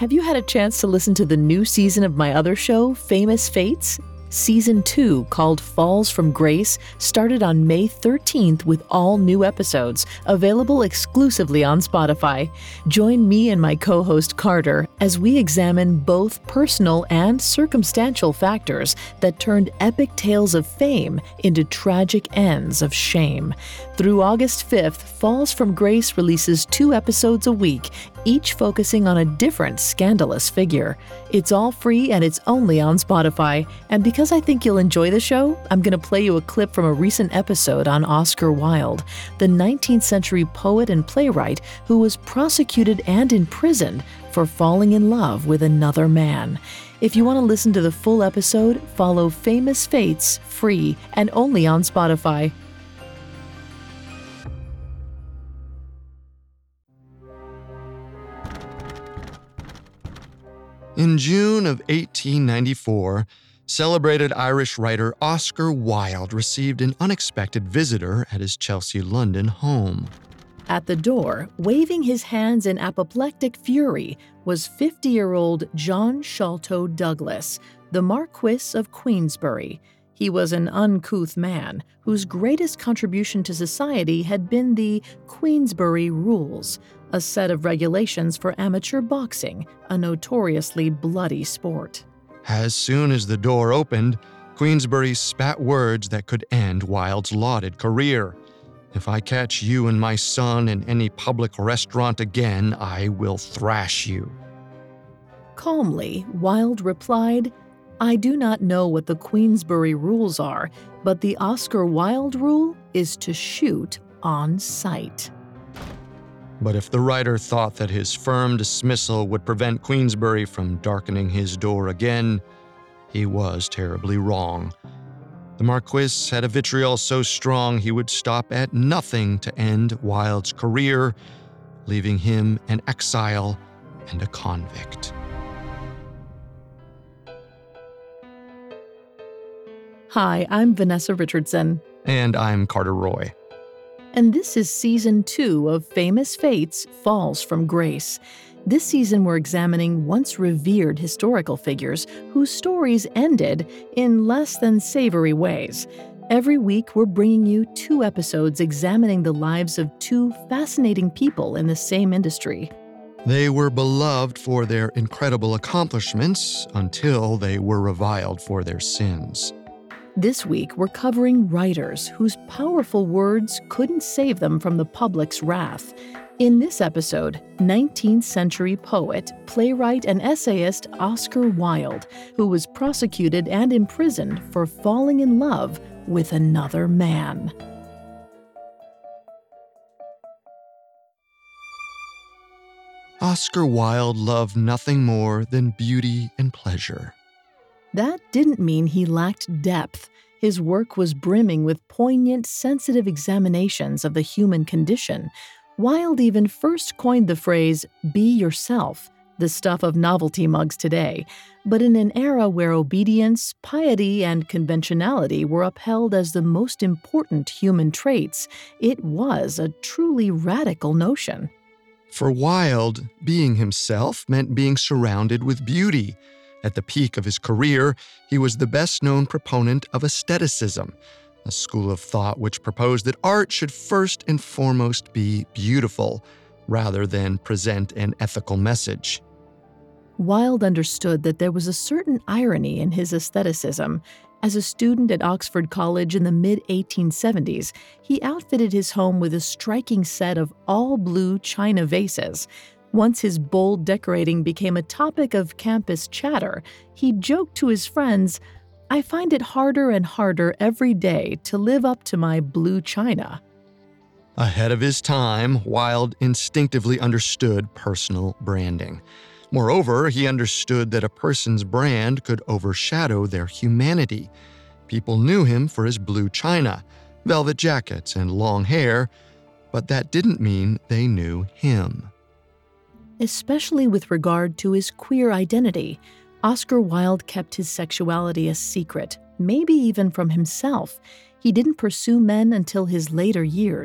Have you had a chance to listen to the new season of my other show, Famous Fates? Season 2, called Falls from Grace, started on May 13th with all new episodes, available exclusively on Spotify. Join me and my co-host Carter as we examine both personal and circumstantial factors that turned epic tales of fame into tragic ends of shame. Through August 5th, Falls from Grace releases 2 episodes a week, each focusing on a different scandalous figure. It's all free and it's only on Spotify. And because I think you'll enjoy the show, I'm going to play you a clip from a recent episode on Oscar Wilde, the 19th century poet and playwright who was prosecuted and imprisoned for falling in love with another man. If you want to listen to the full episode, follow Famous Fates free and only on Spotify. In June of 1894, celebrated Irish writer Oscar Wilde received an unexpected visitor at his Chelsea, London home. At the door, waving his hands in apoplectic fury, was 50-year-old John Sholto Douglas, the Marquis of Queensberry. He was an uncouth man whose greatest contribution to society had been the Queensberry Rules, a set of regulations for amateur boxing, a notoriously bloody sport. As soon as the door opened, Queensberry spat words that could end Wilde's lauded career. "If I catch you and my son in any public restaurant again, I will thrash you." Calmly, Wilde replied, "I do not know what the Queensberry rules are, but the Oscar Wilde rule is to shoot on sight." But if the writer thought that his firm dismissal would prevent Queensberry from darkening his door again, he was terribly wrong. The Marquis had a vitriol so strong he would stop at nothing to end Wilde's career, leaving him an exile and a convict. Hi, I'm Vanessa Richardson. And I'm Carter Roy. And this is Season 2 of Famous Fates, Falls from Grace. This season we're examining once revered historical figures whose stories ended in less than savory ways. Every week we're bringing you 2 episodes examining the lives of 2 fascinating people in the same industry. They were beloved for their incredible accomplishments until they were reviled for their sins. This week, we're covering writers whose powerful words couldn't save them from the public's wrath. In this episode, 19th century poet, playwright, and essayist Oscar Wilde, who was prosecuted and imprisoned for falling in love with another man. Oscar Wilde loved nothing more than beauty and pleasure. That didn't mean he lacked depth. His work was brimming with poignant, sensitive examinations of the human condition. Wilde even first coined the phrase, "be yourself," the stuff of novelty mugs today. But in an era where obedience, piety, and conventionality were upheld as the most important human traits, it was a truly radical notion. For Wilde, being himself meant being surrounded with beauty. At the peak of his career, he was the best-known proponent of aestheticism, a school of thought which proposed that art should first and foremost be beautiful, rather than present an ethical message. Wilde understood that there was a certain irony in his aestheticism. As a student at Oxford College in the mid-1870s, he outfitted his home with a striking set of all-blue china vases. Once his bold decorating became a topic of campus chatter, he joked to his friends, "I find it harder and harder every day to live up to my blue china." Ahead of his time, Wilde instinctively understood personal branding. Moreover, he understood that a person's brand could overshadow their humanity. People knew him for his blue china, velvet jackets, and long hair, but that didn't mean they knew him. Especially with regard to his queer identity, Oscar Wilde kept his sexuality a secret, maybe even from himself. He didn't pursue men until his later years.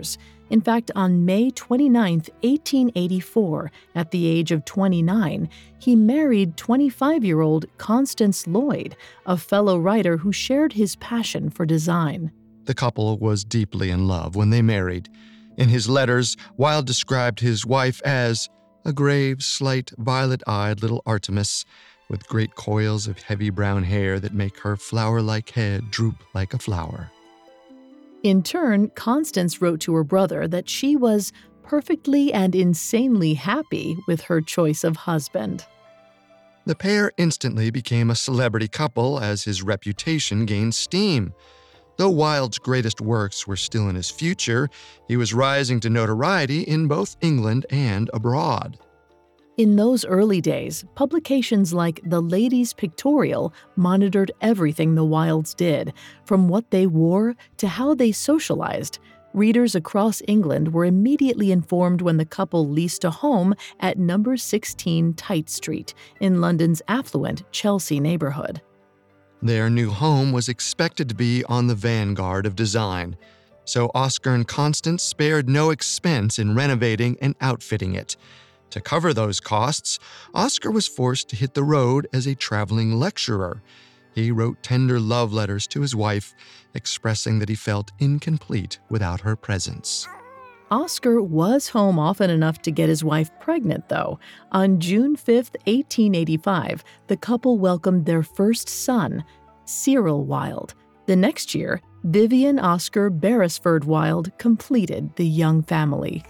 In fact, on May 29, 1884, at the age of 29, he married 25-year-old Constance Lloyd, a fellow writer who shared his passion for design. The couple was deeply in love when they married. In his letters, Wilde described his wife as a grave, slight, violet-eyed little Artemis with great coils of heavy brown hair that make her flower-like head droop like a flower. In turn, Constance wrote to her brother that she was perfectly and insanely happy with her choice of husband. The pair instantly became a celebrity couple as his reputation gained steam. Though Wilde's greatest works were still in his future, he was rising to notoriety in both England and abroad. In those early days, publications like The Lady's Pictorial monitored everything the Wildes did, from what they wore to how they socialized. Readers across England were immediately informed when the couple leased a home at number 16 Tite Street in London's affluent Chelsea neighborhood. Their new home was expected to be on the vanguard of design, so Oscar and Constance spared no expense in renovating and outfitting it. To cover those costs, Oscar was forced to hit the road as a traveling lecturer. He wrote tender love letters to his wife, expressing that he felt incomplete without her presence. Oscar was home often enough to get his wife pregnant, though. On June 5, 1885, the couple welcomed their first son, Cyril Wilde. The next year, Vivian Oscar Beresford Wilde completed the young family.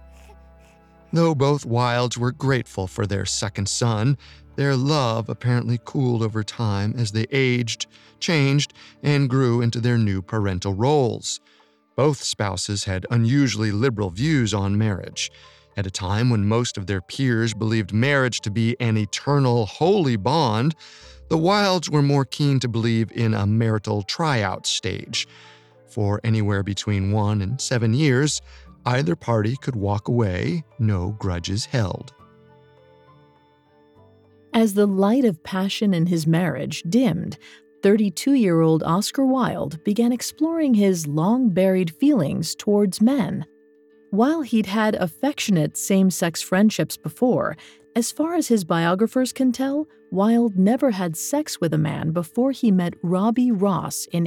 Though both Wildes were grateful for their second son, their love apparently cooled over time as they aged, changed, and grew into their new parental roles. Both spouses had unusually liberal views on marriage. At a time when most of their peers believed marriage to be an eternal, holy bond, the Wildes were more keen to believe in a marital tryout stage. For anywhere between 1 and 7 years, either party could walk away, no grudges held. As the light of passion in his marriage dimmed, 32-year-old Oscar Wilde began exploring his long-buried feelings towards men. While he'd had affectionate same-sex friendships before, as far as his biographers can tell, Wilde never had sex with a man before he met Robbie Ross in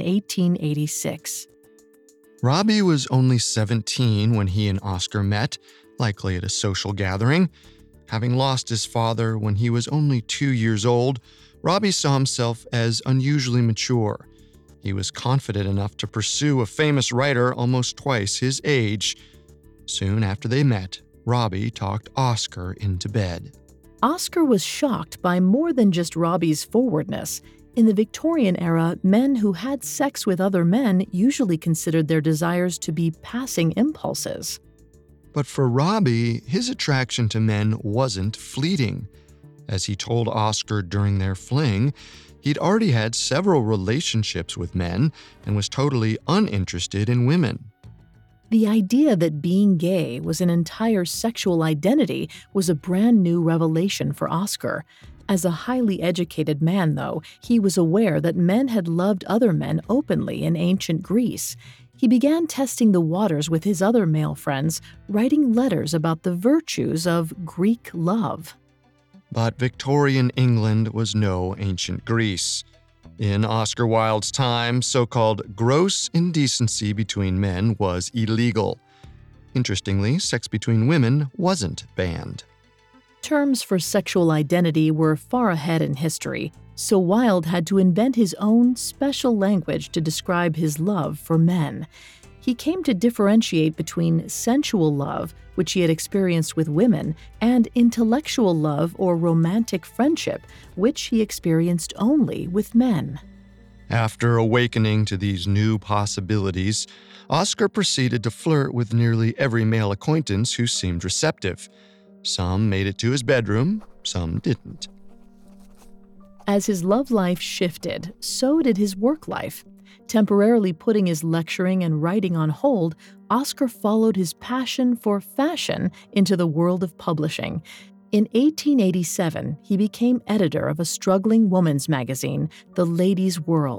1886. Robbie was only 17 when he and Oscar met, likely at a social gathering. Having lost his father when he was only 2 years old, Robbie saw himself as unusually mature. He was confident enough to pursue a famous writer almost twice his age. Soon after they met, Robbie talked Oscar into bed. Oscar was shocked by more than just Robbie's forwardness. In the Victorian era, men who had sex with other men usually considered their desires to be passing impulses. But for Robbie, his attraction to men wasn't fleeting. As he told Oscar during their fling, he'd already had several relationships with men and was totally uninterested in women. The idea that being gay was an entire sexual identity was a brand new revelation for Oscar. As a highly educated man, though, he was aware that men had loved other men openly in ancient Greece. He began testing the waters with his other male friends, writing letters about the virtues of Greek love. But Victorian England was no ancient Greece. In Oscar Wilde's time, so-called gross indecency between men was illegal. Interestingly, sex between women wasn't banned. Terms for sexual identity were far ahead in history, so Wilde had to invent his own special language to describe his love for men. He came to differentiate between sensual love, which he had experienced with women, and intellectual love or romantic friendship, which he experienced only with men. After awakening to these new possibilities, Oscar proceeded to flirt with nearly every male acquaintance who seemed receptive. Some made it to his bedroom, some didn't. As his love life shifted, so did his work life. Temporarily putting his lecturing and writing on hold, Oscar followed his passion for fashion into the world of publishing. In 1887, he became editor of a struggling woman's magazine, The Lady's World.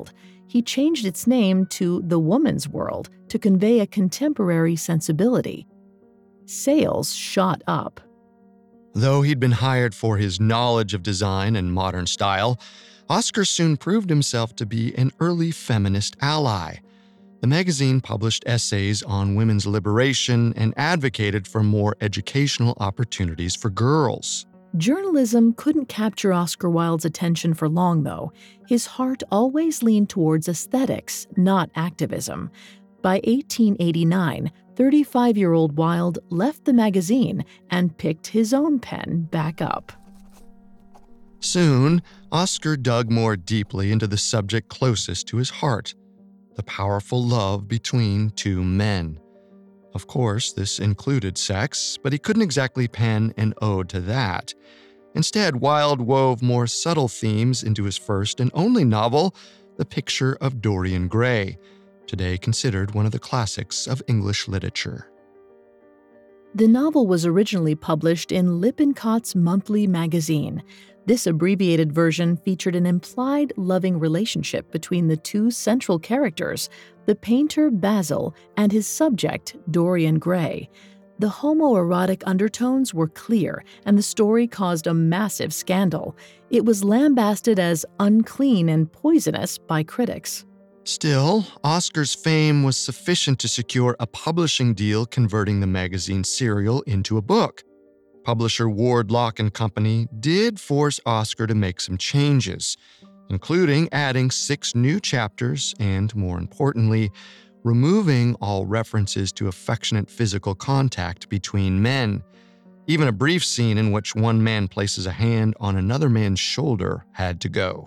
he changed its name to The Woman's World to convey a contemporary sensibility. Sales shot up. Though he'd been hired for his knowledge of design and modern style, Oscar soon proved himself to be an early feminist ally. The magazine published essays on women's liberation and advocated for more educational opportunities for girls. Journalism couldn't capture Oscar Wilde's attention for long, though. His heart always leaned towards aesthetics, not activism. By 1889, 35-year-old Wilde left the magazine and picked his own pen back up. Soon, Oscar dug more deeply into the subject closest to his heart, the powerful love between two men. Of course, this included sex, but he couldn't exactly pen an ode to that. Instead, Wilde wove more subtle themes into his first and only novel, The Picture of Dorian Gray, today considered one of the classics of English literature. The novel was originally published in Lippincott's Monthly Magazine. This abbreviated version featured an implied loving relationship between the two central characters, the painter Basil and his subject, Dorian Gray. The homoerotic undertones were clear, and the story caused a massive scandal. It was lambasted as unclean and poisonous by critics. Still, Oscar's fame was sufficient to secure a publishing deal converting the magazine serial into a book. Publisher Ward Lock & Company did force Oscar to make some changes, including adding 6 new chapters and, more importantly, removing all references to affectionate physical contact between men. Even a brief scene in which one man places a hand on another man's shoulder had to go.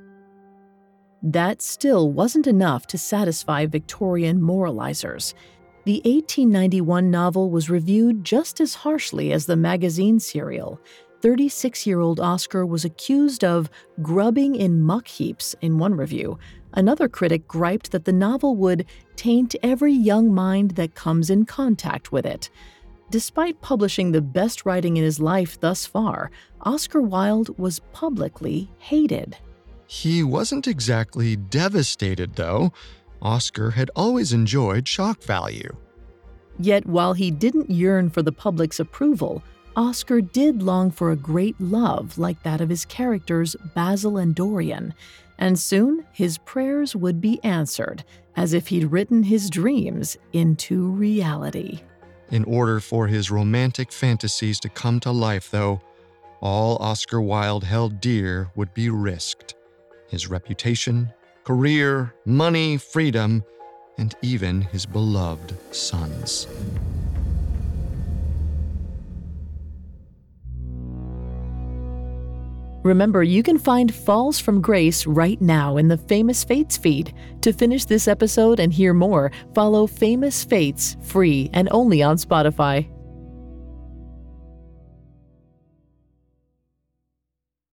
That still wasn't enough to satisfy Victorian moralizers. The 1891 novel was reviewed just as harshly as the magazine serial. 36-year-old Oscar was accused of grubbing in muck heaps in one review. Another critic griped that the novel would taint every young mind that comes in contact with it. Despite publishing the best writing in his life thus far, Oscar Wilde was publicly hated. He wasn't exactly devastated, though. Oscar had always enjoyed shock value. Yet while he didn't yearn for the public's approval, Oscar did long for a great love like that of his characters Basil and Dorian, and soon his prayers would be answered, as if he'd written his dreams into reality. In order for his romantic fantasies to come to life, though, all Oscar Wilde held dear would be risked. His reputation, career, money, freedom, and even his beloved sons. Remember, you can find Falls from Grace right now in the Famous Fates feed. To finish this episode and hear more, follow Famous Fates free and only on Spotify.